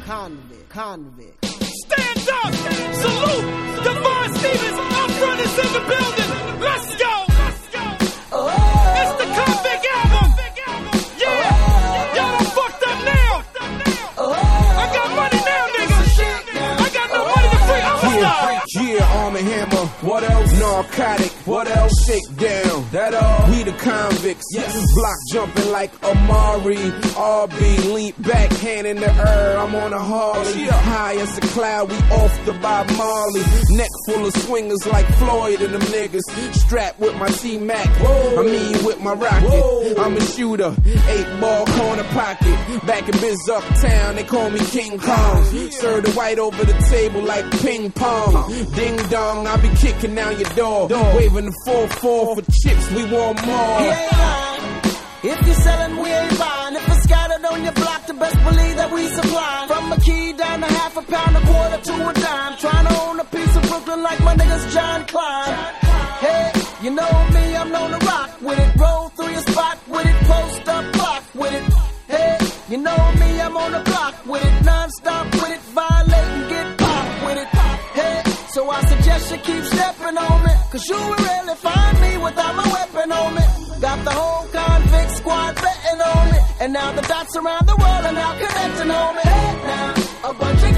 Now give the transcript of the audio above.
Convict. Stand up! Salute! Devon Stevens up front is in the building! Let's go! It's the Convict album! Yeah! Y'all done fucked up now! I got money now, nigga! I got no money to free All-Star! Yeah, Arm & Hammer. What else? Narcotic. What else? Shakedown. That all? We the convicts. Yes. Block jumping like Amari. RB, lean back, hand in the air. I'm on a Harley. High as a cloud, we off the Bob Marley. Neck full of swingers like Floyd and them niggas. Strapped with my T-Mac. I mean with my rocket. I'm a shooter. 8-ball corner pocket. Back in Biz Uptown, they call me King Kong. Serve the white over the table like ping pong. Ding dong, I be kicking down your door. Waving the 4-4 for chips, we want more. He ain't lying. If you sellin', we ain't buying. If it's scattered on your block, the best believe that we supply. From a key down to half a pound, a quarter to a dime. Trying to own a piece of Brooklyn like my niggas John Klein. Hey, you know me, I'm known to rock with it. Roll through your spot with it, post up block with it. Hey, you know me, I'm on the block with it. Non-stop with it, violate and get popped with it. Hey, so I suggest you keep stepping on me, cause you will rarely find me without my weapon on me. Got the whole convict squad betting on me, and now the dots around the world are now connecting on me. Hey, now, a bunch of